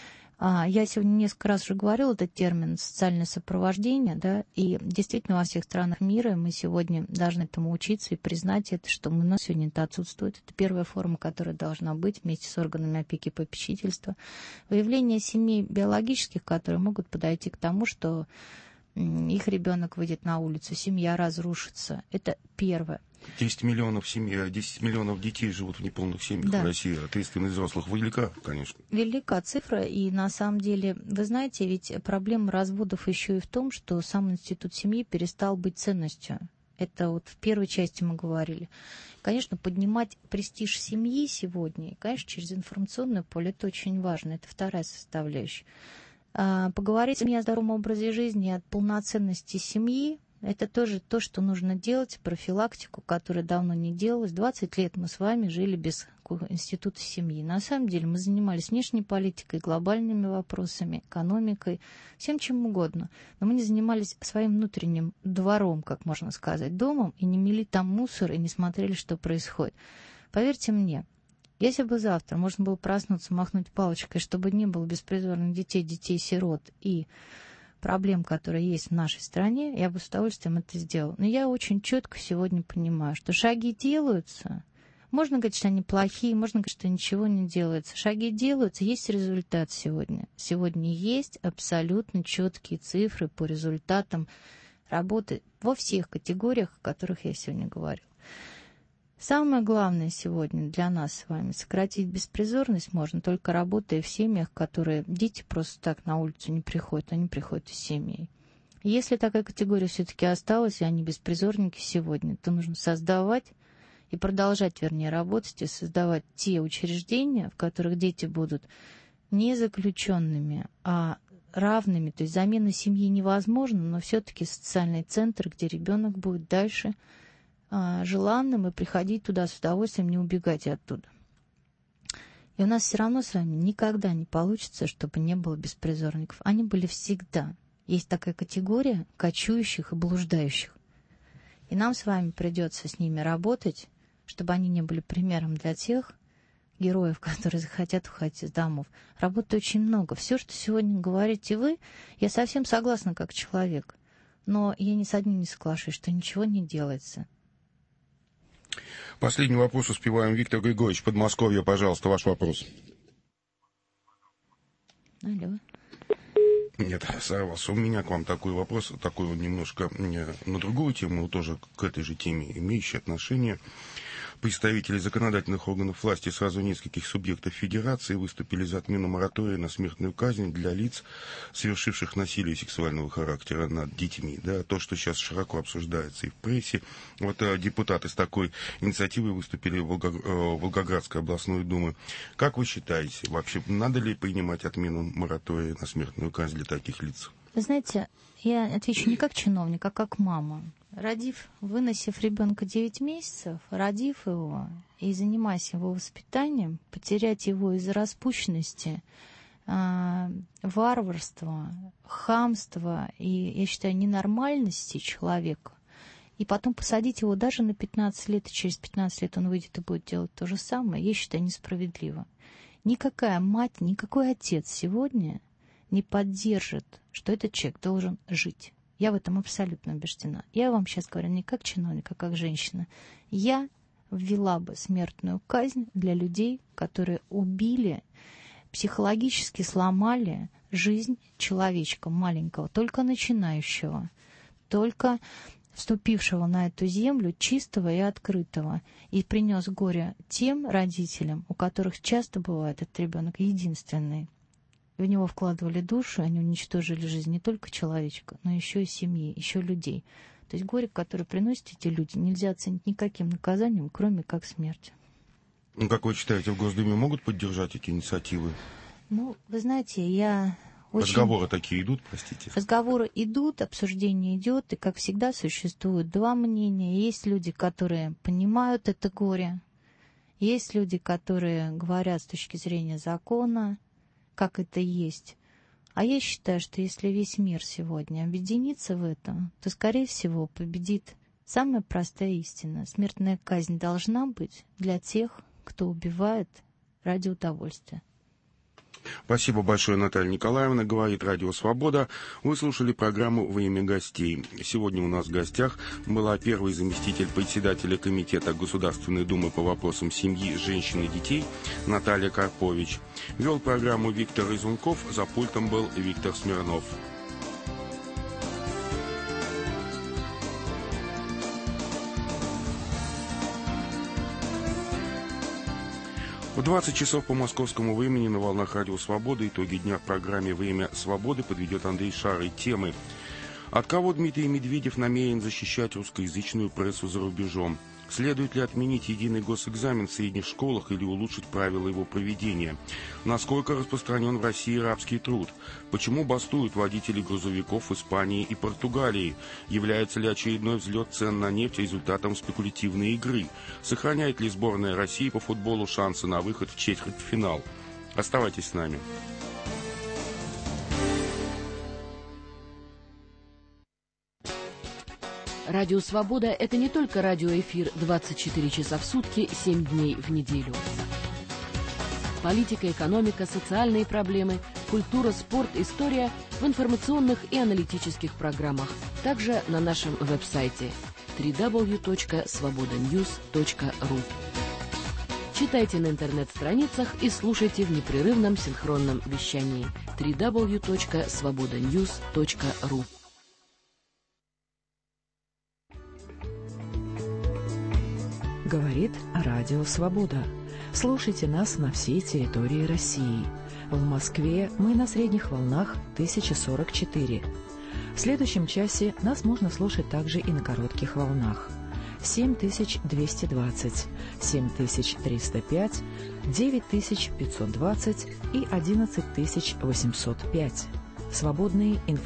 Я сегодня несколько раз уже говорила этот термин «социальное сопровождение», да, и действительно во всех странах мира мы сегодня должны этому учиться и признать это, что у нас сегодня это отсутствует. Это первая форма, которая должна быть вместе с органами опеки и попечительства. Выявление семей биологических, которые могут подойти к тому, что их ребенок выйдет на улицу, семья разрушится. Это первое. десять миллионов семей, десять миллионов детей живут в неполных семьях, да, в России. Ответственность взрослых велика, конечно. Велика цифра. И на самом деле, вы знаете, ведь проблема разводов еще и в том, что сам институт семьи перестал быть ценностью. Это вот в первой части мы говорили. Конечно, поднимать престиж семьи сегодня, и, конечно, через информационное поле, это очень важно. Это вторая составляющая. Поговорить о здоровом образе жизни, о полноценности семьи, это тоже то, что нужно делать, профилактику, которая давно не делалась. двадцать лет мы с вами жили без института семьи. На самом деле мы занимались внешней политикой, глобальными вопросами, экономикой, всем чем угодно. Но мы не занимались своим внутренним двором, как можно сказать, домом, и не мели там мусор, и не смотрели, что происходит. Поверьте мне, если бы завтра можно было проснуться, махнуть палочкой, чтобы не было беспризорных детей, детей-сирот и проблем, которые есть в нашей стране, я бы с удовольствием это сделала. Но я очень четко сегодня понимаю, что шаги делаются. Можно говорить, что они плохие, можно говорить, что ничего не делается. Шаги делаются, есть результат сегодня. Сегодня есть абсолютно четкие цифры по результатам работы во всех категориях, о которых я сегодня говорила. Самое главное сегодня для нас с вами — сократить беспризорность можно только работая в семьях, которые дети просто так на улицу не приходят, они приходят из семей. Если такая категория все-таки осталась, и они беспризорники сегодня, то нужно создавать и продолжать, вернее, работать и создавать те учреждения, в которых дети будут не заключенными, а равными. То есть замена семьи невозможна, но все-таки социальный центр, где ребенок будет дальше желанным и приходить туда с удовольствием, не убегать оттуда. И у нас все равно с вами никогда не получится, чтобы не было беспризорников. Они были всегда. Есть такая категория кочующих и блуждающих. И нам с вами придется с ними работать, чтобы они не были примером для тех героев, которые захотят уходить из домов. Работы очень много. Все, что сегодня говорите вы, я совсем согласна как человек. Но я ни с одним не соглашусь, что ничего не делается. Последний вопрос успеваем. Виктор Григорьевич, Подмосковье, пожалуйста, ваш вопрос. Алло. Нет, сорвался. У меня к вам такой вопрос, такой вот немножко на другую тему, тоже к этой же теме имеющий отношение. Представители законодательных органов власти сразу нескольких субъектов федерации выступили за отмену моратория на смертную казнь для лиц, совершивших насилие сексуального характера над детьми. Да, то, что сейчас широко обсуждается и в прессе. Вот а, депутаты с такой инициативой выступили в Волго, э, Волгоградской областной думы. Как вы считаете, вообще надо ли принимать отмену моратория на смертную казнь для таких лиц? Вы знаете, я отвечу не как чиновник, а как мама. Родив, выносив ребенка девять месяцев, родив его и занимаясь его воспитанием, потерять его из-за распущенности, э, варварства, хамства и, я считаю, ненормальности человека, и потом посадить его даже на пятнадцать лет, и через пятнадцать лет он выйдет и будет делать то же самое, я считаю, несправедливо. Никакая мать, никакой отец сегодня не поддержит, что этот человек должен жить. Я в этом абсолютно убеждена. Я вам сейчас говорю не как чиновник, а как женщина. Я ввела бы смертную казнь для людей, которые убили, психологически сломали жизнь человечка маленького, только начинающего, только вступившего на эту землю чистого и открытого, и принес горе тем родителям, у которых часто бывает этот ребенок единственный. В него вкладывали душу, они уничтожили жизнь не только человечка, но еще и семьи, еще людей. То есть горе, которое приносят эти люди, нельзя оценить никаким наказанием, кроме как смерть. Ну, как вы считаете, в Госдуме могут поддержать эти инициативы? Ну, вы знаете, я очень... Разговоры такие идут, простите? Разговоры идут, обсуждение идет, и, как всегда, существуют два мнения. Есть люди, которые понимают это горе, есть люди, которые говорят с точки зрения закона, как это есть. А я считаю, что если весь мир сегодня объединится в этом, то, скорее всего, победит самая простая истина. Смертная казнь должна быть для тех, кто убивает ради удовольствия. Спасибо большое, Наталья Николаевна. Говорит Радио Свобода. Вы слушали программу «Во имя гостей». Сегодня у нас в гостях была первый заместитель председателя Комитета Государственной Думы по вопросам семьи, женщин и детей Наталья Карпович. Вел программу Виктор Изунков. За пультом был Виктор Смирнов. В двадцать часов по московскому времени на волнах Радио Свободы итоги дня в программе «Время свободы» подведет Андрей Шарый. Темы: от кого Дмитрий Медведев намерен защищать русскоязычную прессу за рубежом? Следует ли отменить единый госэкзамен в средних школах или улучшить правила его проведения? Насколько распространен в России рабский труд? Почему бастуют водители грузовиков в Испании и Португалии? Является ли очередной взлет цен на нефть результатом спекулятивной игры? Сохраняет ли сборная России по футболу шансы на выход в четвертьфинал? Оставайтесь с нами. Радио «Свобода» — это не только радиоэфир двадцать четыре часа в сутки, семь дней в неделю. Политика, экономика, социальные проблемы, культура, спорт, история в информационных и аналитических программах. Также на нашем веб-сайте дабл ю дабл ю дабл ю точка свобода ньюс точка ру. Читайте на интернет-страницах и слушайте в непрерывном синхронном вещании дабл ю дабл ю дабл ю точка свобода ньюс точка ру. Говорит Радио Свобода. Слушайте нас на всей территории России. В Москве мы на средних волнах тысяча сорок четыре. В следующем часе нас можно слушать также и на коротких волнах. семь тысяч двести двадцать, семь тысяч триста пять, девять тысяч пятьсот двадцать и одиннадцать тысяч восемьсот пять. Свободные информационные